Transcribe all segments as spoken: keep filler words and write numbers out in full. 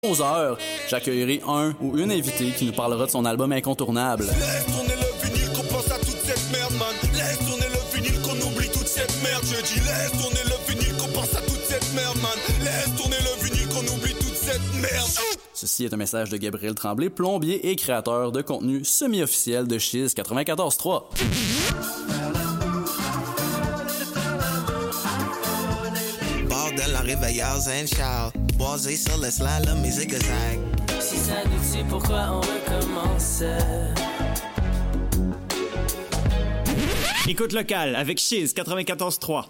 onze heures, j'accueillerai un ou une invitée qui nous parlera de son album incontournable. Laisse tourner le vinyle qu'on pense à toute cette merde, man. Laisse tourner le vinyle qu'on oublie toute cette merde. Je dis laisse tourner le vinyle qu'on pense à toute cette merde, man. Laisse tourner le vinyle qu'on oublie toute cette merde. Ceci est un message de Gabriel Tremblay, plombier et créateur de contenu semi-officiel de Chiz quatre-vingt-quatorze trois. Bordel en réveillard and shout. Boisé sur le slide, la musique zag. Si ça nous tue, pourquoi on recommence? Écoute locale avec Chiz quatre-vingt-quatorze trois.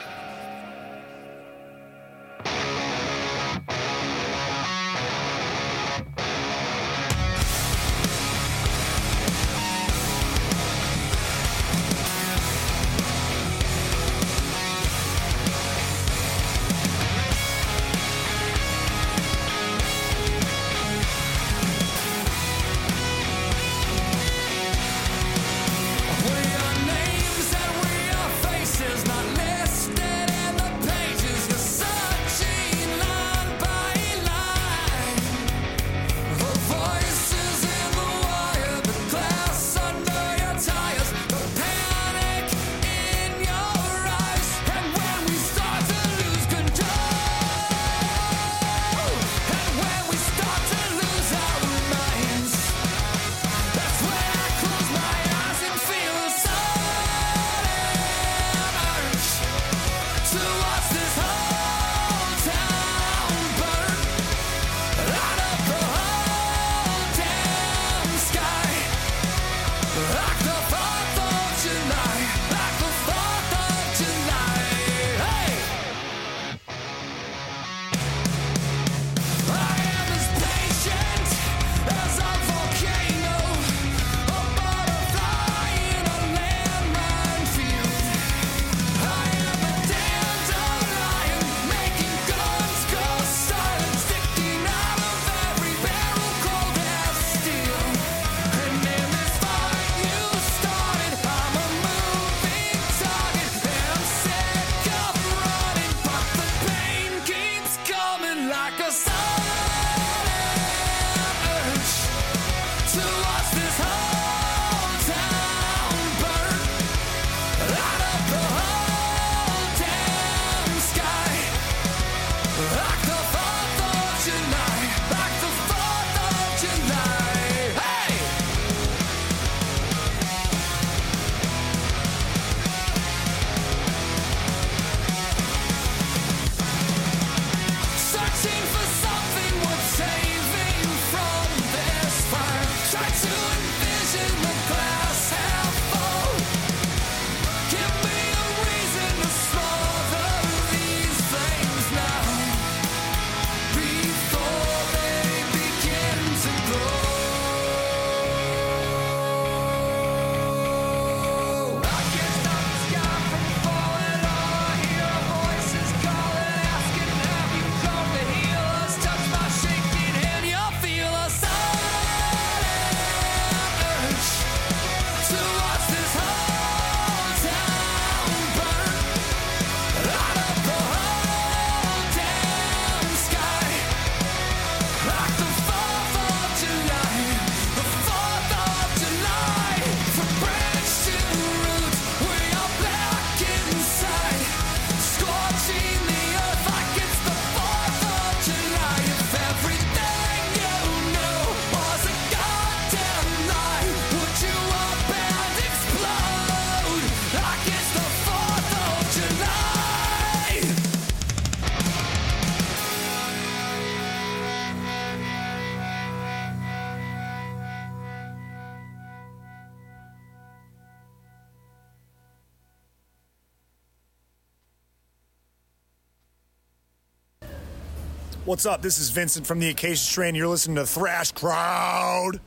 What's up? This is Vincent from the Acacia Strain. You're listening to Thrash Crowd.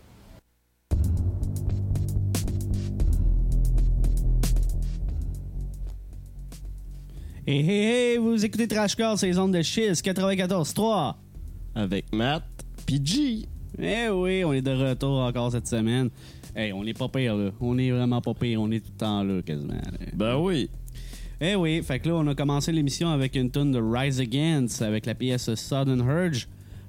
Hey, hey, hey, vous écoutez Thrash Crowd, c'est les ondes de Chiz quatre-vingt-quatorze trois. Avec Matt pis G. Eh oui, on est de retour encore cette semaine. Hey, on est pas pire, là. On est vraiment pas pire. On est tout le temps là, quasiment. Là. Ben oui. Eh oui, fait que là, on a commencé l'émission avec une tune de Rise Against avec la pièce Sudden Urge.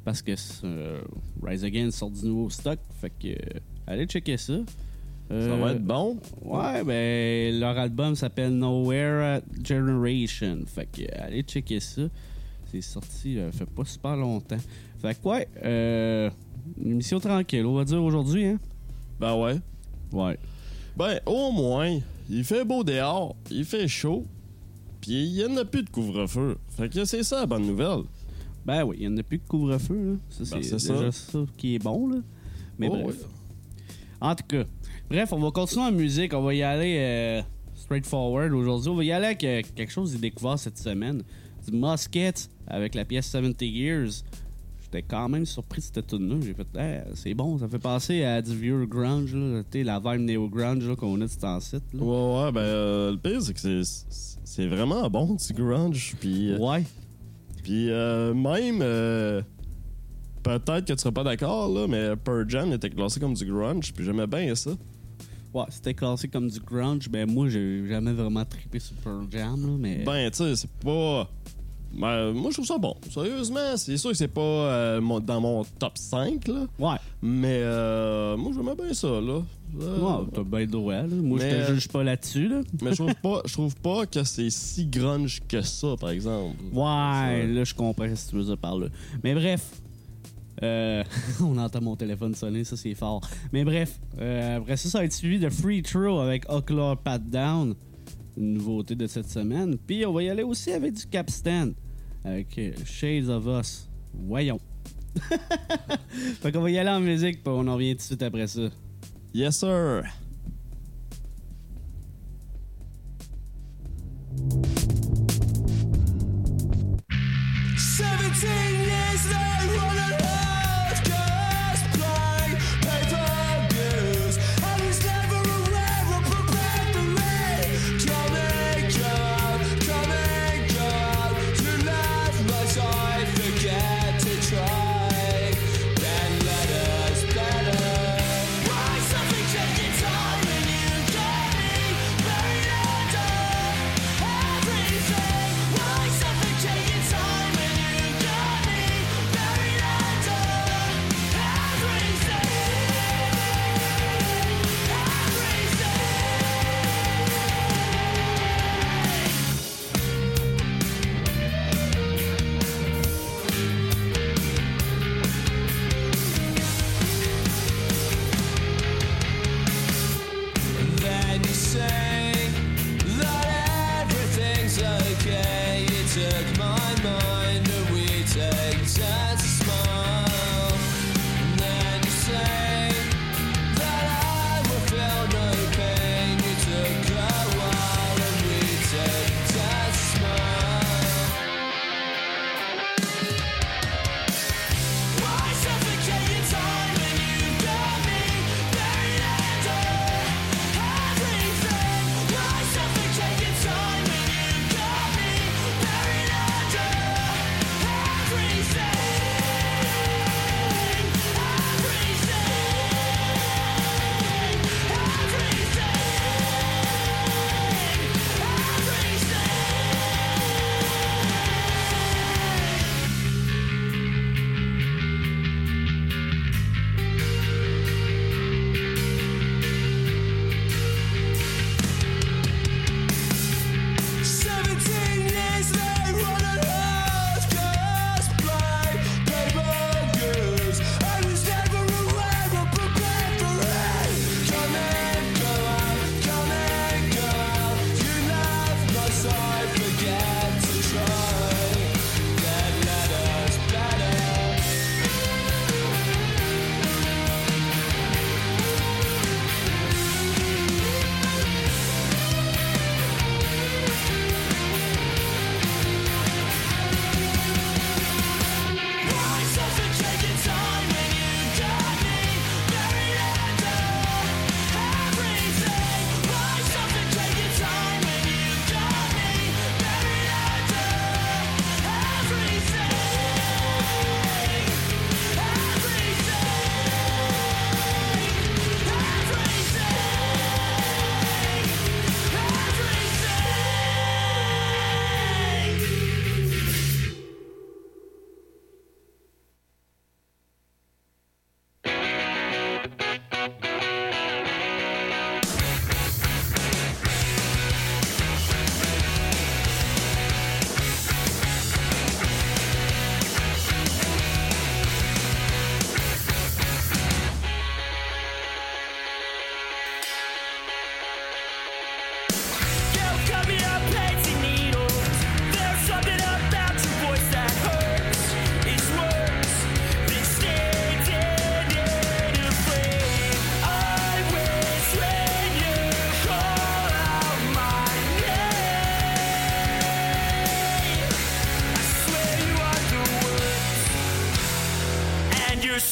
parce que euh, Rise Against sort du nouveau stock. Fait que euh, allez checker ça. Euh, Ça va être bon. Ouais, ben leur album s'appelle Nowhere Generation. Fait que euh, allez checker ça. C'est sorti euh, fait pas super longtemps. Fait que ouais, euh, une émission tranquille, on va dire aujourd'hui, hein? Ben ouais. Ouais. Ben, au moins, il fait beau dehors, il fait chaud, puis il y en a plus de couvre-feu. Fait que c'est ça la bonne nouvelle. Ben oui, il n'y en a plus de couvre-feu, là. Ça, Ben, c'est, c'est déjà ça. ça qui est bon, là. Mais Oh, bref. oui. En tout cas, bref, on va continuer en musique. On va y aller euh, straightforward aujourd'hui. On va y aller avec euh, quelque chose que j'ai découvert cette semaine. Du Musket avec la pièce soixante Years. J'étais quand même surpris de cette tune-là. J'ai fait, hey, c'est bon, ça fait penser à du vieux grunge, là. Tu sais, la vibe néo-grunge là, qu'on a de ce temps-ci. là. Ouais, ouais, ben, euh, le pire, c'est que c'est, c'est vraiment bon, du grunge, puis... euh, Ouais. Puis euh, même, euh, peut-être que tu seras pas d'accord, là, mais Pearl Jam était classé comme du grunge, puis j'aimais bien ça. Ouais, c'était classé comme du grunge. Ben moi, j'ai jamais vraiment trippé sur Pearl Jam, là, mais... Ben, tu sais, c'est pas... Ben, moi, je trouve ça bon. Sérieusement, c'est sûr que c'est pas euh, mon- dans mon top cinq, là. Ouais. Mais euh, moi, j'aimais bien ça, là. Euh, Ouais, t'as bien le droit, là. Moi, Mais, je te euh, juge pas là-dessus, là. Mais je trouve pas, je trouve pas que c'est si grunge que ça, par exemple. Ouais, là, je comprends ce que tu veux dire par là. Mais bref, euh, on entend mon téléphone sonner, ça, c'est fort. Mais bref, euh, après ça, ça va être suivi de Free Throw avec Oculus Pat Down, une nouveauté de cette semaine. Puis on va y aller aussi avec du Capstan, avec euh, Shades of Us. Voyons. Fait qu'on va y aller en musique, puis on en revient tout de suite après ça. Yes, sir. seventeen years they wanna have just play paper bills. I was never aware or prepared for me. Coming out, coming out. To love much I forget to try. Then let us better. Why something changed its own?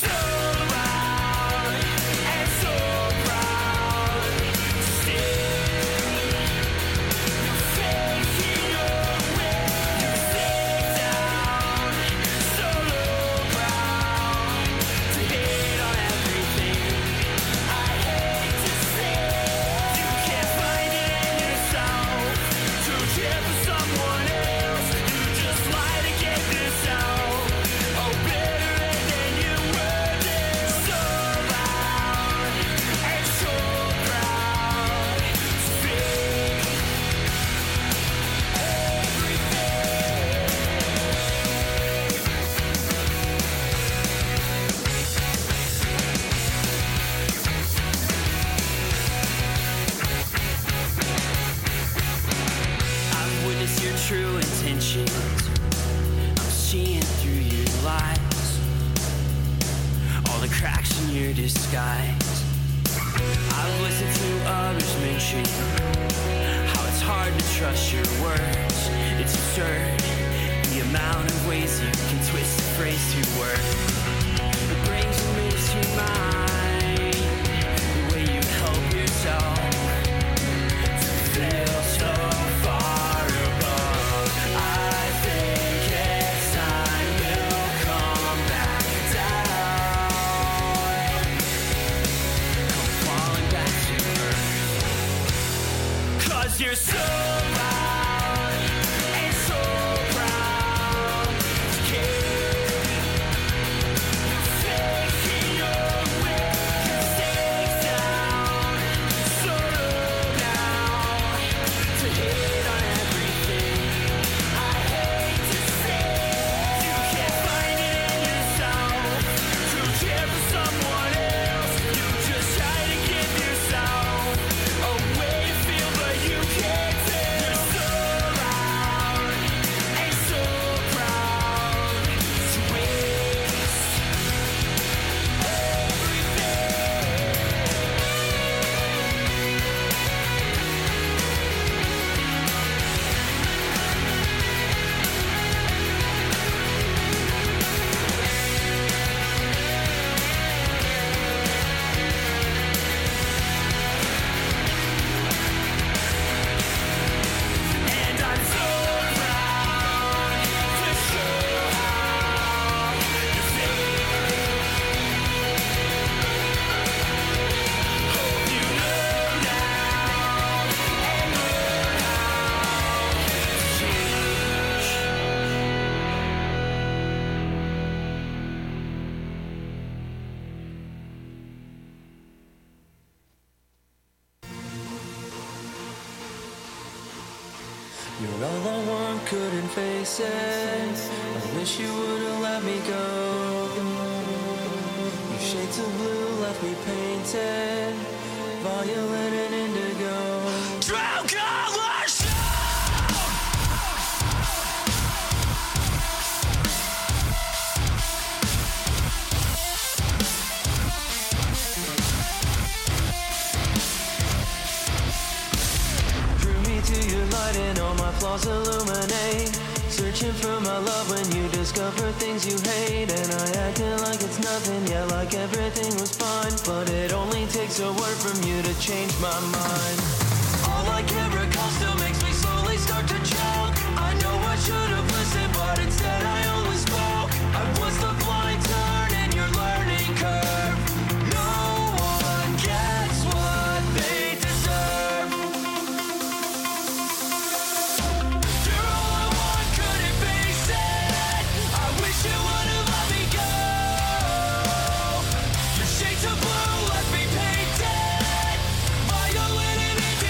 True intentions, I'm seeing through your lies, all the cracks in your disguise. I've listened to others mention how it's hard to trust your words. It's absurd, the amount of ways you can twist a phrase to word. It brings a mist to mind, the way you help yourself to feel so far. You're so loud and so proud. You're faking your way. Mistakes down. So low now to hit on everything. I hate to say you can't find it in yourself to care for someone else. You just try to give yourself a way to feel, but you can't tell. You're so loud and so proud to waste And I'm so proud to show how you feel. Hope you know now and learn how to change. You're all I want, couldn't face it. I wish you would've let me go. Your shades of blue left me painted, violet and indigo. Drown colors! Drew me to your light and all my flaws illuminate. Searching for my love when you discover things you hate. And I acted like it's nothing, yeah, like everything was fine. But it only takes a word from you to change my mind. All I can recall still makes me slowly start to choke. I know I should have listened, but instead I only spoke. I was the blind turn in your learning curve. No one gets what they deserve. You're all I want, couldn't face it. I wish you would've let me go. Your shades of blue left me painted, violet and indigo.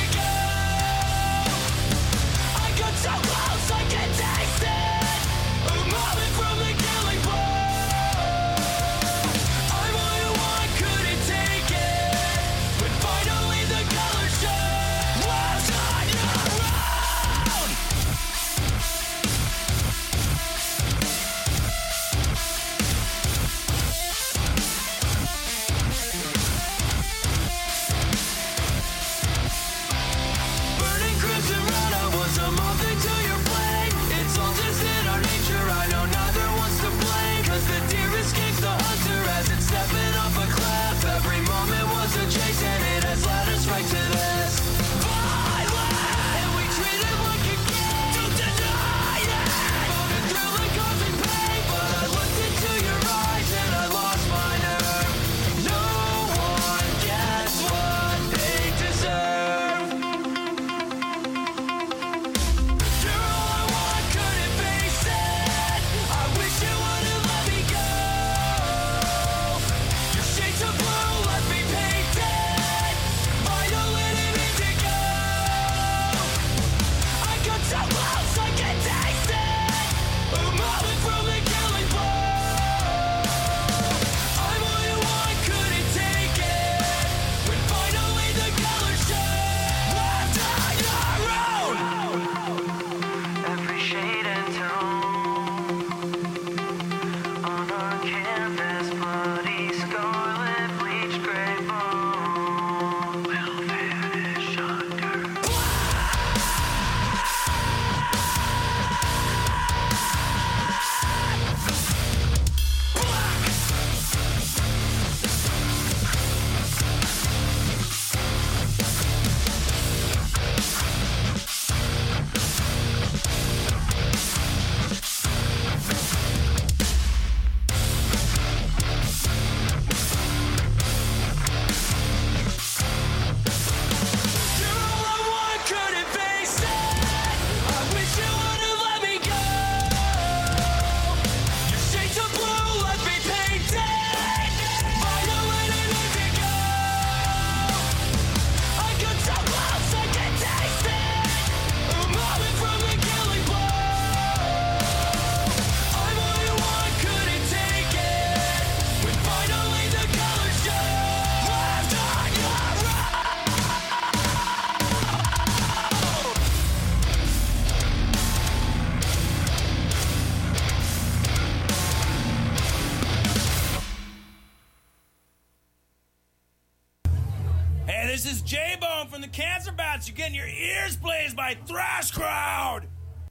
this is J-Bone from the Cancer Bats. You're getting your ears blazed by Thrash Crowd.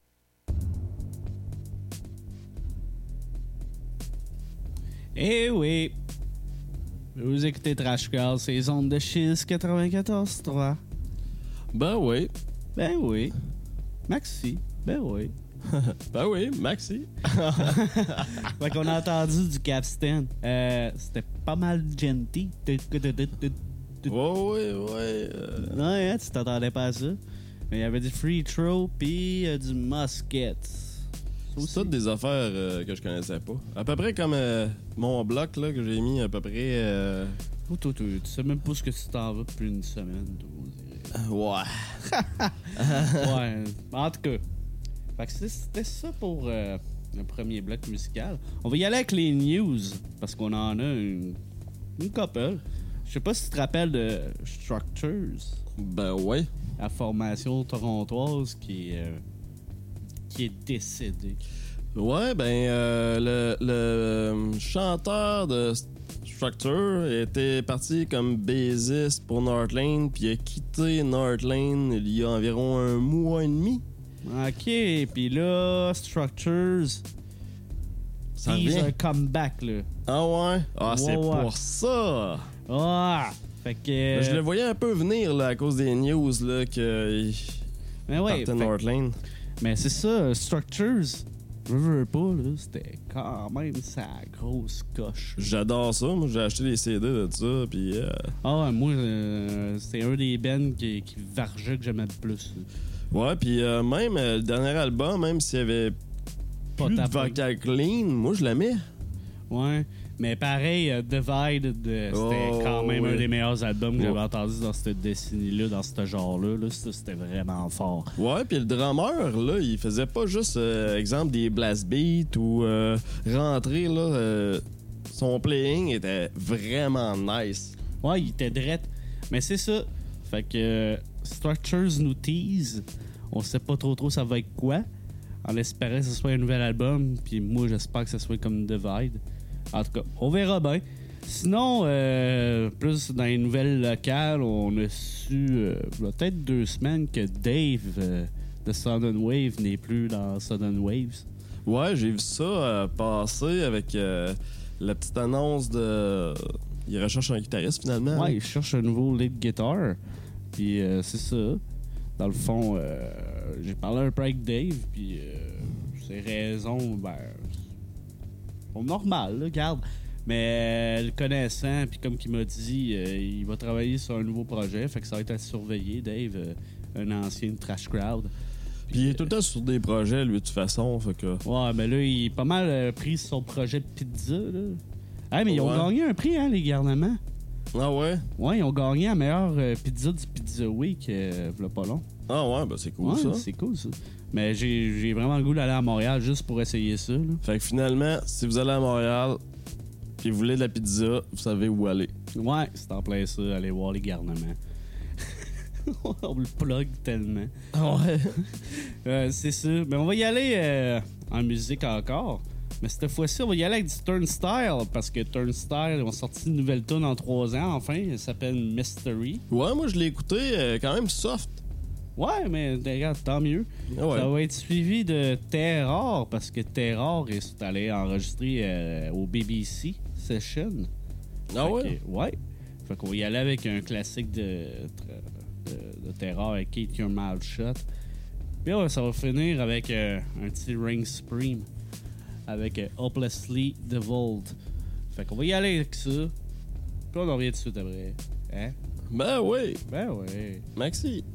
Eh oui. Vous écoutez Trash Crowd, c'est les ondes de Chiz quatre-vingt-quatorze trois. Ben oui. Ben oui. Maxi. Ben oui. Ben oui, Maxi. Fait qu'on a entendu du Capstan. Euh, c'était pas mal gentil. Ouais, ouais, ouais. euh, Ouais, hein, tu t'attendais pas à ça. Mais il y avait du Free Throw pis euh, du Musket. C'est toutes des affaires euh, que je connaissais pas. À peu près comme euh, mon bloc là, que j'ai mis à peu près. Euh... Oh, toi, toi, tu sais même pas ce que tu t'en vas depuis une semaine, toi, on dirait. Ouais. Ouais, en tout cas. Fait que c'était ça pour euh, le premier bloc musical. On va y aller avec les news, parce qu'on en a une, une couple. Je sais pas si tu te rappelles de Structures, Ben ouais. la formation torontoise qui, euh, qui est décédée. Ouais, ben euh, le, le euh, chanteur de Structure était parti comme bassiste pour Northlane, puis il a quitté Northlane il y a environ un mois et demi. OK, puis là, Structures, Ça tease revient. un comeback, là. Ah ouais? Ah, c'est Ouais, ouais. pour ça! Ah! Fait que... Je le voyais un peu venir là, à cause des news là, qu'il Mais ouais, partait de fait- Northlane. mais c'est ça, Structures, je veux pas, là, c'était quand même sa grosse coche. J'adore ça. Moi, j'ai acheté des C D de ça, puis euh, Ah, ouais, moi, euh, c'est un des bands qui, qui vargeait que j'aimais le plus. ouais, puis euh, même euh, le dernier album, même s'il y avait Pas plus de tapé. vocal clean, moi, je l'aimais. Ouais, mais pareil, euh, Divide, de- c'était Oh, quand même ouais. un des meilleurs albums que Ouais. j'avais entendu dans cette décennie-là, dans ce genre-là. Là. Ça, c'était vraiment fort. Ouais, puis le drummer, là, il faisait pas juste, euh, exemple, des blast beats ou euh, rentrer, là. euh, son playing était vraiment nice. Ouais, il était drette. Mais c'est ça. Fait que euh, Structures nous tease. On sait pas trop trop ça va être quoi. En espérant que ce soit un nouvel album. Puis moi, j'espère que ce soit comme Divide. En tout cas, on verra bien. Sinon, euh, plus dans les nouvelles locales, on a su, euh, il y a peut-être deux semaines, que Dave euh, de Sudden Wave n'est plus dans Sudden Waves. Ouais, j'ai vu ça euh, passer avec euh, la petite annonce de... Il recherche un guitariste, finalement. Ouais, il cherche un nouveau lead guitar. Puis euh, c'est ça. Dans le fond, euh, j'ai parlé un peu avec Dave, puis euh, ses raisons, ben, sont normales, là, regarde. Mais euh, le connaissant, puis comme qu'il m'a dit, euh, il va travailler sur un nouveau projet, fait que ça va être à surveiller, Dave, euh, un ancien de Trash Crowd. Puis il est tout le temps sur des projets, lui, de toute façon, fait que... Ouais, mais là, il est pas mal euh, pris sur son projet de pizza, là. Ah, mais ils ont Ouais. gagné un prix, hein, les garnements. Ah ouais? Ouais, ils ont gagné la meilleure euh, pizza du Pizza Week, euh, v'là pas long. Ah ouais, ben c'est cool, Ouais, ça. c'est cool, ça. Mais j'ai j'ai vraiment le goût d'aller à Montréal juste pour essayer ça, là. Fait que finalement, si vous allez à Montréal et vous voulez de la pizza, vous savez où aller. Ouais, c'est en plein ça, aller voir les garnements. On le plug tellement. Ouais. Euh, c'est ça. Mais on va y aller euh, en musique encore. Mais cette fois-ci, on va y aller avec du Turnstile, parce que Turnstile ont sorti une nouvelle tune en trois ans, enfin. Elle s'appelle Mystery. Ouais, moi, je l'ai écouté euh, quand même soft. Ouais, mais regarde, tant mieux. Ah ouais. Ça va être suivi de Terror, parce que Terror est allé enregistrer euh, au B B C Session. Ah Fait ouais? que, ouais. Fait qu'on va y aller avec un classique de, de, de Terror avec Keep Your Mouth Shut. Puis ouais, ça va finir avec euh, un petit Ring Supreme avec euh, Hopelessly Devolved. Fait qu'on va y aller avec ça. Puis on en revient tout de suite après. Hein? Ben oui, Ben ouais. Maxi.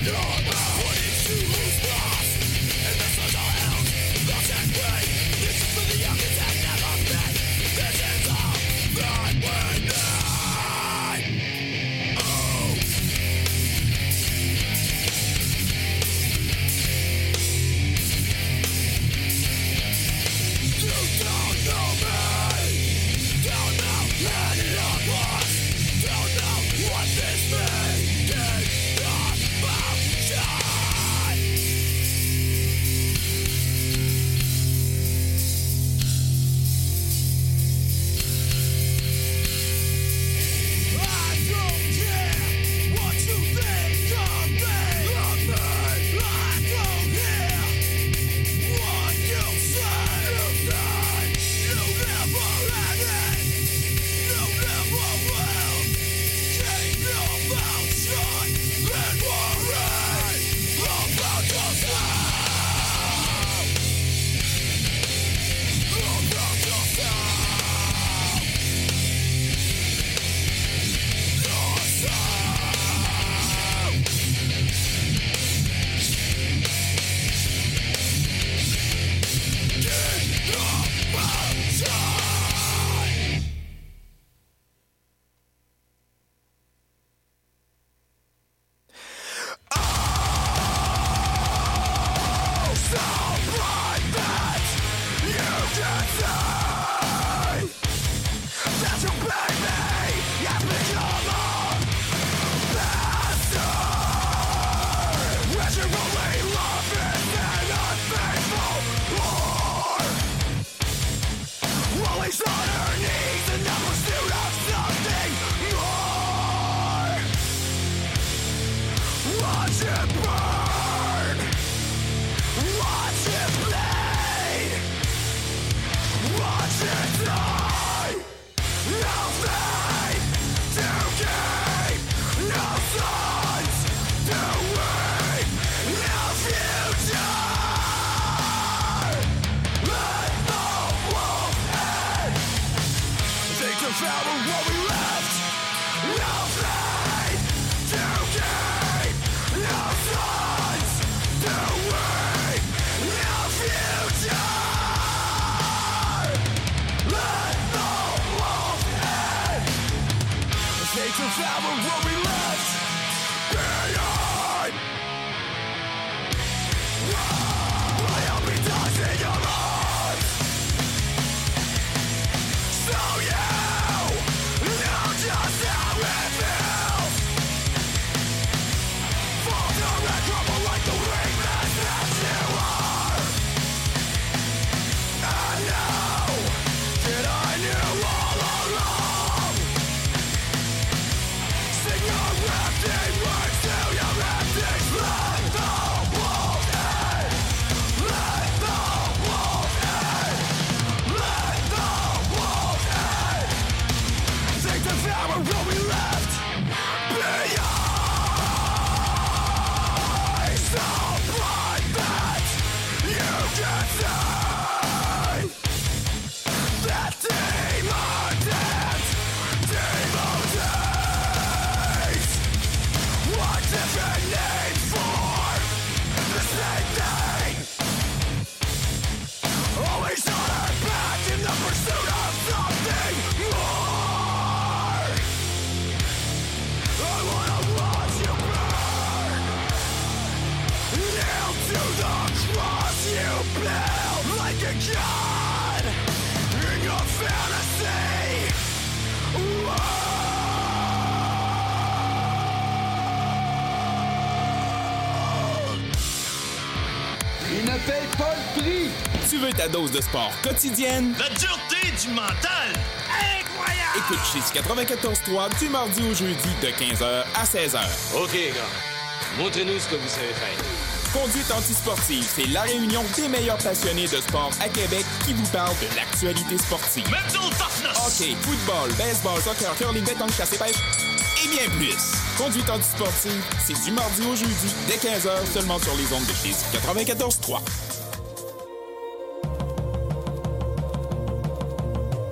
Tu veux ta dose de sport quotidienne? La dureté du mental! Incroyable! Écoute Chiz quatre-vingt-quatorze trois du mardi au jeudi de quinze heures à seize heures. OK, gars. Montrez-nous ce que vous savez faire. Conduite antisportive, c'est la réunion des meilleurs passionnés de sport à Québec qui vous parlent de l'actualité sportive. Mental toughness! Hockey, football, baseball, soccer, curling, pétanque, chasse et pêche et bien plus. Conduite antisportive, c'est du mardi au jeudi dès quinze heures seulement sur les ondes de Chiz quatre-vingt-quatorze trois. La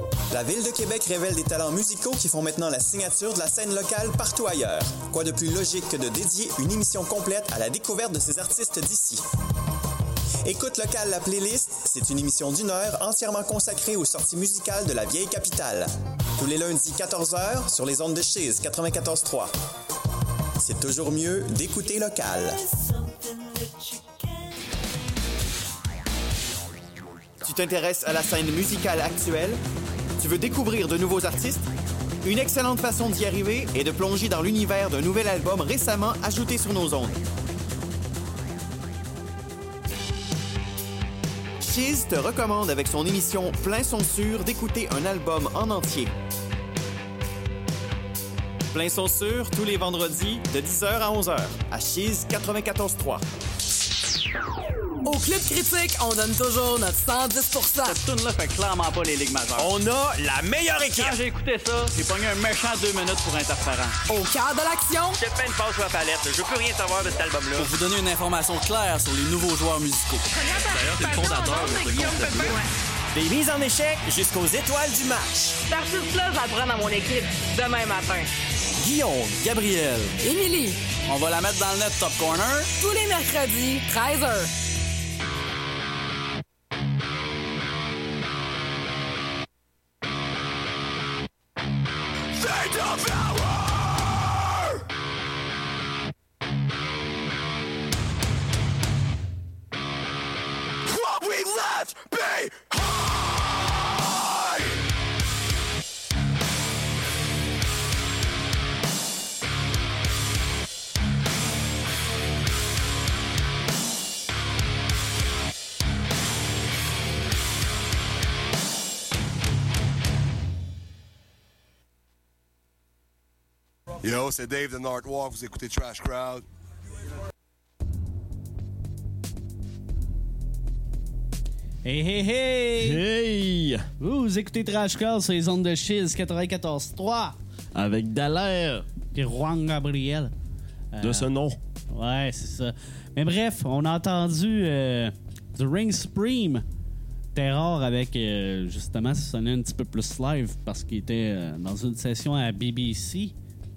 La Ville de Québec révèle des talents musicaux qui font maintenant la signature de la scène locale partout ailleurs. Quoi de plus logique que de dédier une émission complète à la découverte de ces artistes d'ici? Écoute locale la playlist, c'est une émission d'une heure entièrement consacrée aux sorties musicales de la vieille capitale. Tous les lundis quatorze heures sur les ondes de Chiz quatre-vingt-quatorze trois. C'est toujours mieux d'écouter local. Tu t'intéresses à la scène musicale actuelle? Tu veux découvrir de nouveaux artistes? Une excellente façon d'y arriver est de plonger dans l'univers d'un nouvel album récemment ajouté sur nos ondes. Chiz te recommande avec son émission Plein son sûr d'écouter un album en entier. Plein son sûr tous les vendredis de dix heures à onze heures à Chiz quatre-vingt-quatorze trois. Au Club Critique, on donne toujours notre cent dix pour cent. Cette tune-là fait clairement pas les ligues majeures. On a la meilleure équipe. Quand j'ai écouté ça, j'ai pogné un méchant deux minutes pour Interférent. Au cœur de l'action, J'ai peine passe sur la palette. Je veux plus rien savoir de cet album-là. Pour vous donner une information claire sur les nouveaux joueurs musicaux. D'ailleurs, c'est le fondateur de ce concept-là. Des mises en échec jusqu'aux étoiles du match. Cet artiste-là, je vais le prendre dans mon équipe demain matin. Guillaume, Gabriel, Émilie, on va la mettre dans le net Top Corner. tous les mercredis, treize heures. What we left behind! Yo, c'est Dave de Nardwalk, vous écoutez Trash Crowd. Hey, hey, hey! Hey! Vous écoutez Trash Crowd sur les ondes de Chiz quatre-vingt-quatorze trois. Avec Dallaire. Et Juan Gabriel. De ce nom. Ouais, c'est ça. Mais bref, on a entendu euh, The Ring Supreme. Terror avec, euh, justement, ça sonnait un petit peu plus live parce qu'il était euh, dans une session à B B C.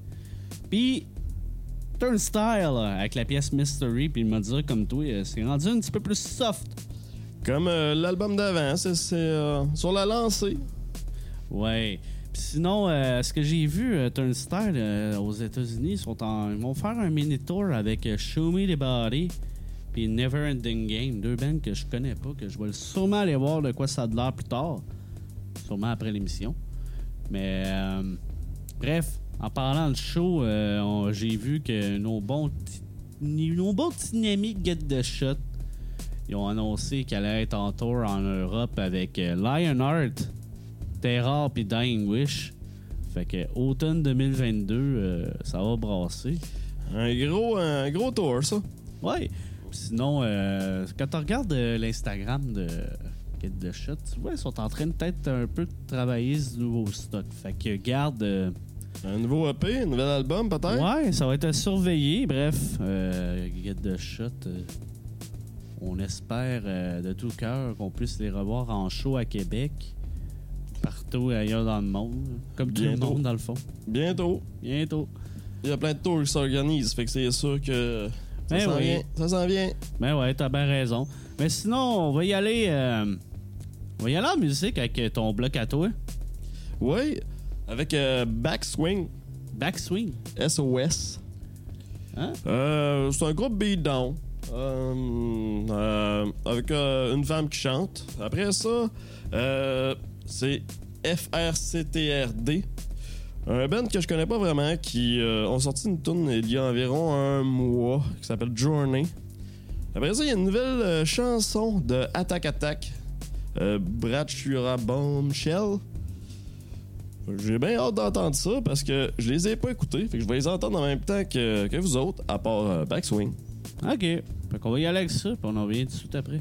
Puis, Turnstile euh, avec la pièce Mystery, puis il m'a dit comme toi, euh, c'est rendu un petit peu plus soft. Comme euh, l'album d'avant, c'est, c'est euh, sur la lancée. Ouais. Puis sinon, euh, ce que j'ai vu, euh, Turnstile euh, aux États-Unis, ils, sont en, ils vont faire un mini-tour avec euh, Show Me the Body puis Never Ending Game. Deux bands que je connais pas, que je vais sûrement aller voir de quoi ça a de l'air plus tard. Sûrement après l'émission. Mais, euh, bref, en parlant de show, euh, on- j'ai vu que nos bons, ti- nos bons petits amis Get the Shot, ils ont annoncé qu'elle allait être en tour en Europe avec euh, Lionheart, Terror puis Dying Wish. Fait que automne deux mille vingt-deux, euh, ça va brasser. Un gros, un gros tour, ça. Ouais. Puis sinon, euh, quand tu regardes euh, l'Instagram de Get the Shot, tu vois, ils sont en train de peut-être un peu de travailler ce nouveau stock. Fait que garde. euh, Un nouveau E P, un nouvel album, peut-être? Ouais, ça va être à surveiller. Bref, euh, Get the Shot, euh, on espère euh, de tout cœur qu'on puisse les revoir en show à Québec, partout ailleurs dans le monde, comme tout le Bientôt. monde dans le fond. Bientôt. Bientôt. Il y a plein de tours qui s'organisent, fait que c'est sûr que ça Ben s'en oui. vient. Ça s'en vient. Ben ouais, t'as bien raison. Mais sinon, on va y aller. euh, on va y aller en musique avec euh, ton bloc à toi. Oui, avec euh, Backswing. Backswing? S O S. Hein? Euh, c'est un groupe beatdown. Euh, euh, avec euh, une femme qui chante. Après ça, euh, c'est F R C T R D. Un band que je connais pas vraiment qui euh, ont sorti une tune il y a environ un mois qui s'appelle Journey. Après ça, il y a une nouvelle euh, chanson de Attack Attack. Euh, Brachura Bombshell. J'ai bien hâte d'entendre ça parce que je les ai pas écoutés. Fait que je vais les entendre en même temps que, que vous autres, à part euh, Backswing. OK. Fait qu'on va y aller avec ça, puis on en revient tout de suite après.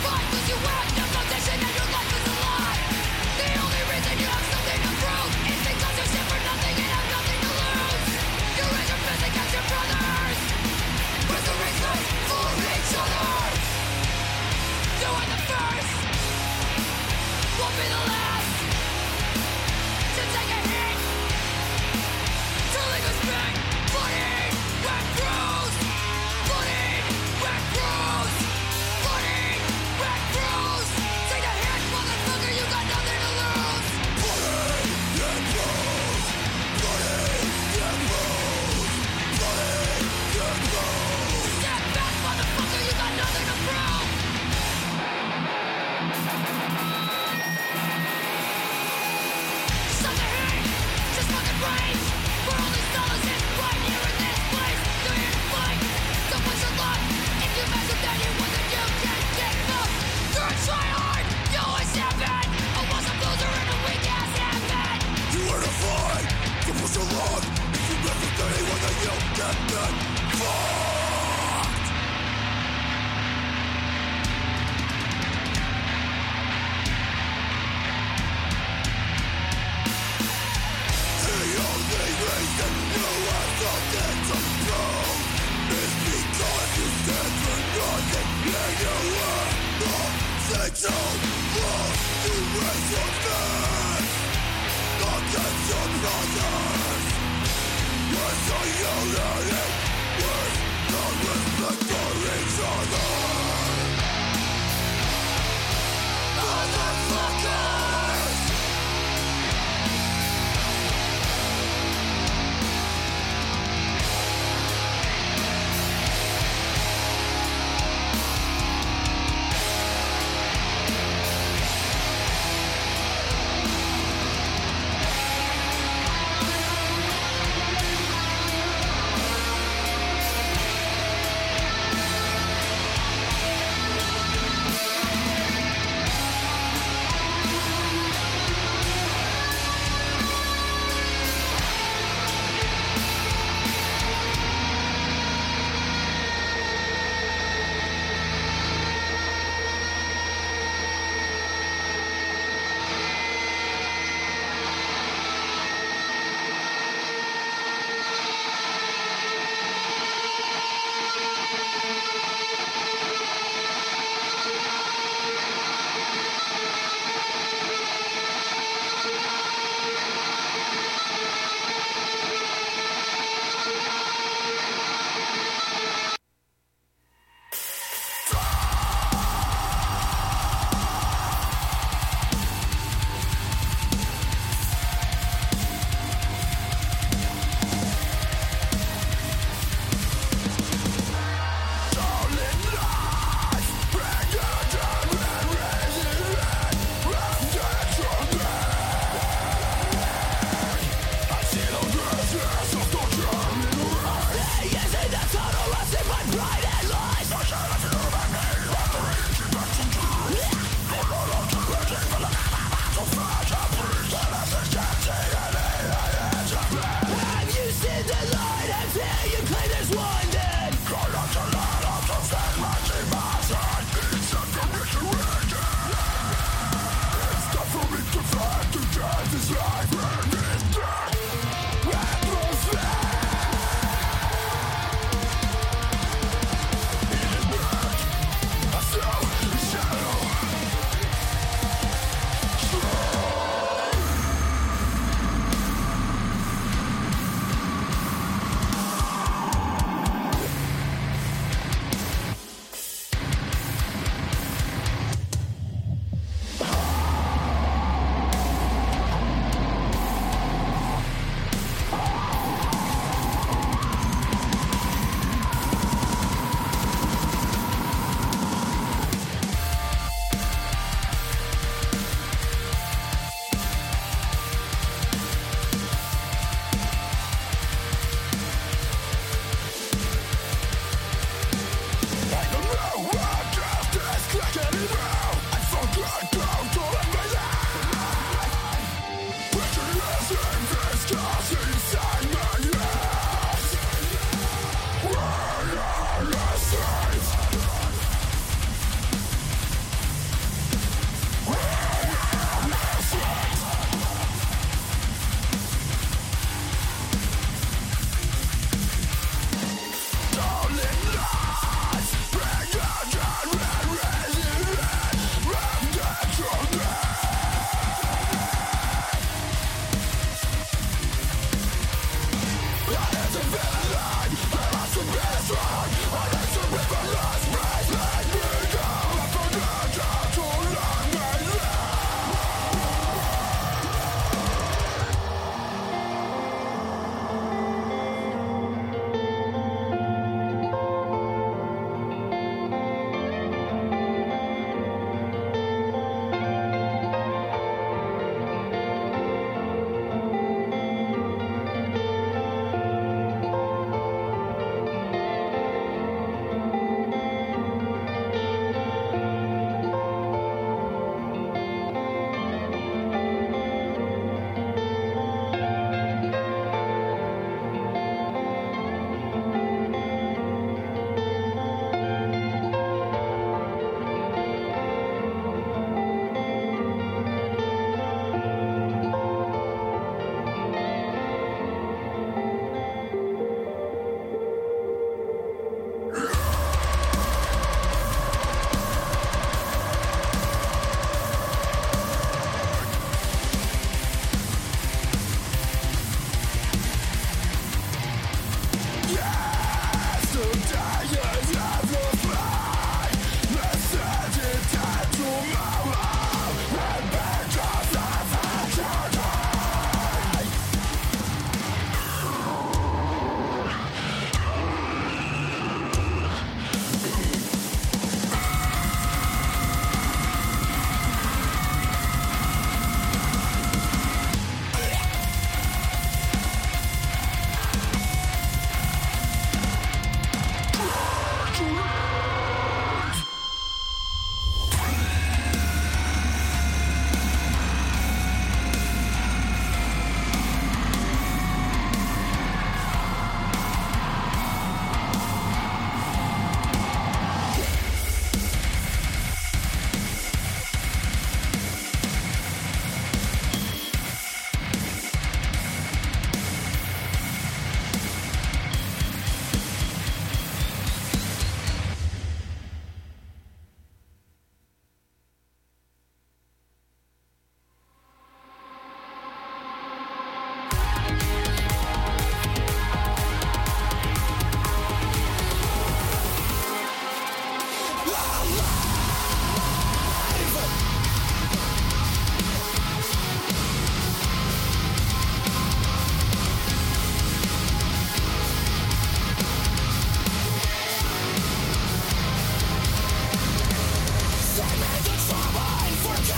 Thank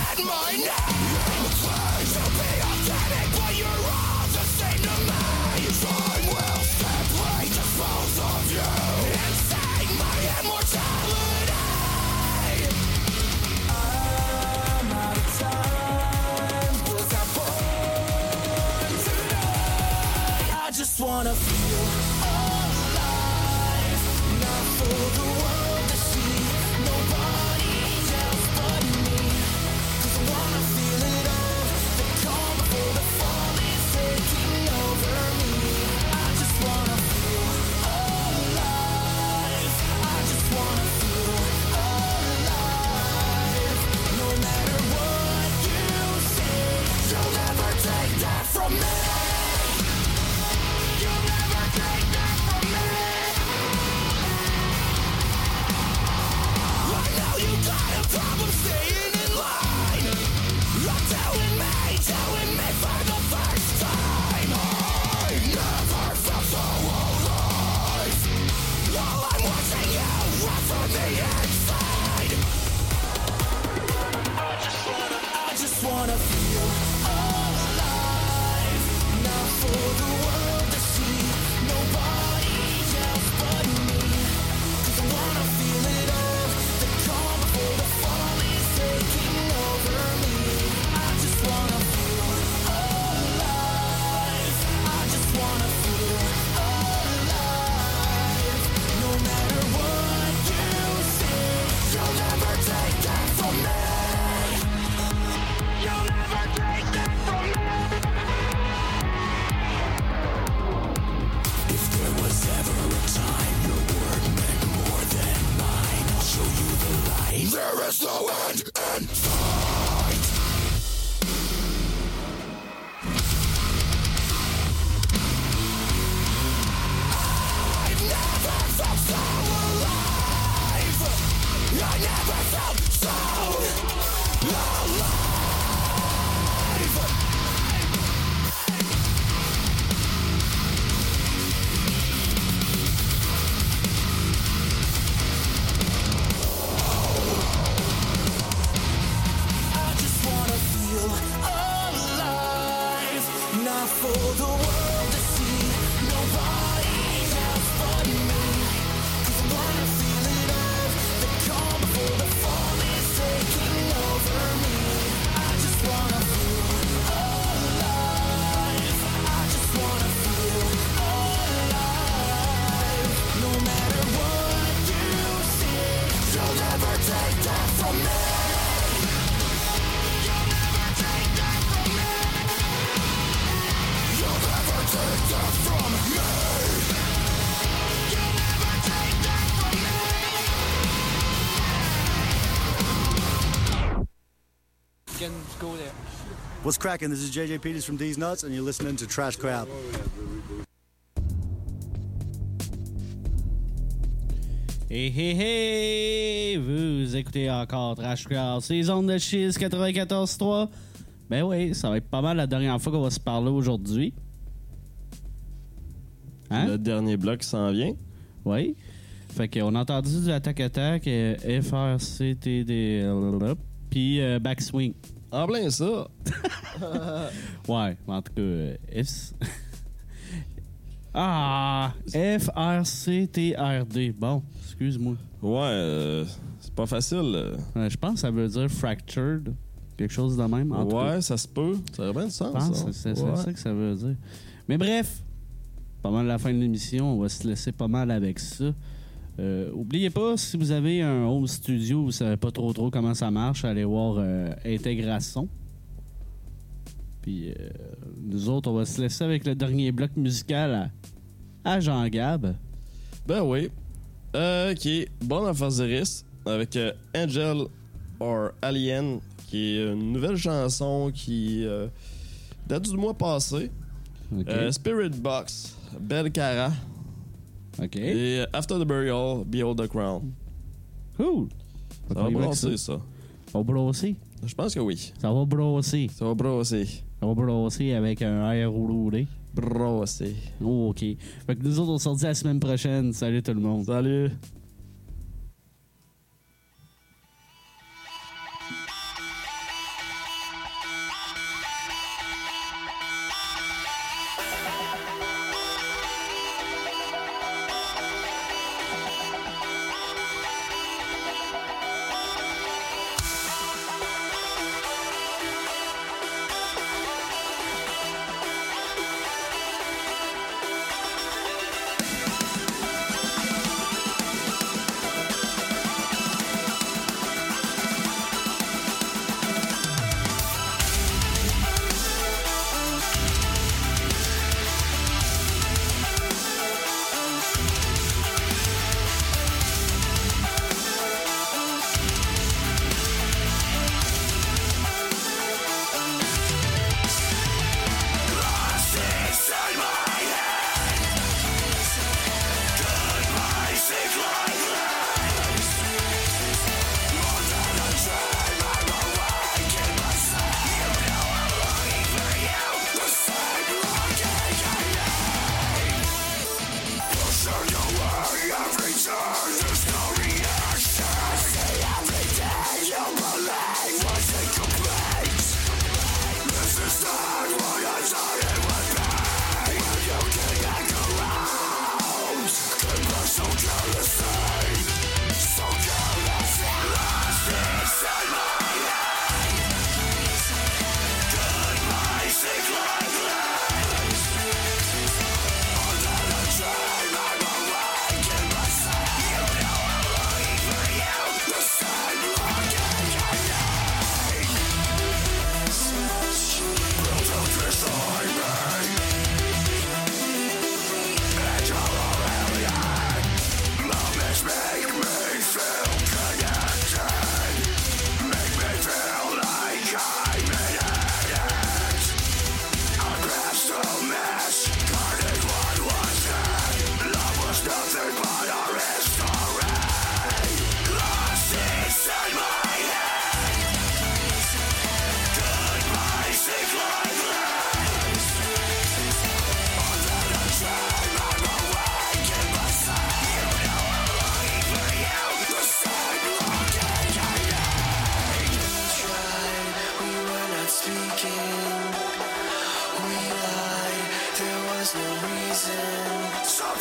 said my name. I'm trying to be authentic, but you're all the same to me. Time will simply dispose of you and save my immortality. I'm out of time. Was I born tonight? I just wanna feel alive, not for the world to see. Nobody else but me. 'Cause I wanna feel it all. The calm before the fall is taking over me. I just wanna feel alive. I just wanna feel alive. No matter what you say, you'll never take that from me. You'll never take that from me. I know you got a problem staying in line. I'm telling me, telling me for the first time, I never felt so alive. While I'm watching you run from the inside, I just wanna, I just wanna feel alive, not for the world to see. Nobody else but me. 'Cause I wanna feel it all. The calm before the fall is taking over me. I just wanna feel alive. I just wanna feel alive. No matter what you say, you'll never take that from me. You'll never take that from me. If there was ever a time your word meant more than mine, I'll show you the light. There is no end in sight. I've never felt so alive. I never felt so alive. I just wanna feel alive, not for the world to see. Nobody else but me. 'Cause I wanna feel it all. The calm before the fall is taking over me. I just wanna feel alive. I just wanna feel alive. No matter what you say, you'll never take that from me. You'll never take that from me. You'll never take that from me. You'll never take that from me. Can go there. What's cracking? This is J J Peters from D's Nuts, and you're listening to Trash Crowd. Hé hé hé! Vous écoutez encore Trash Crowd, saison de Chiz quatre-vingt-quatorze trois. Ben oui, ça va être pas mal la dernière fois qu'on va se parler aujourd'hui. Hein? Le dernier bloc s'en vient. Oui. Fait qu'on a entendu du Attack Attack, euh, F R C T D, euh, puis euh, Backswing. En plein ça! Ouais, en tout cas, euh, F... Ah! F R C T R D. Bon, excuse-moi. Ouais, euh, c'est pas facile. euh. Euh, je pense que ça veut dire fractured. Quelque chose de même. En tout Ouais, cas. ça se peut. Ça aurait bien du sens. Je pense ça. que c'est c'est Ouais. ça que ça veut dire. Mais bref, pas mal la fin de l'émission. On va se laisser pas mal avec ça. Euh, oubliez pas, si vous avez un home studio, vous savez pas trop trop comment ça marche, allez voir euh, Intégration. Puis euh, nous autres, on va se laisser avec le dernier bloc musical à, à Jean-Gab. Ben oui. Euh, qui est Bon Osiris avec euh, Angel or Alien, qui est une nouvelle chanson qui euh, date du mois passé. Okay. Euh, Spirit Box, Bel Cara. OK. Et euh, After the Burial, Behold the Crown. Cool. Ça va brasser, ça. Ça va brosser? Je pense que oui. Ça va brosser. Ça va brasser. Ça va brosser avec un air roulé. Brasser. Oh, OK. Fait que nous autres, on se dit la semaine prochaine. Salut tout le monde. Salut.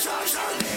Charge on me.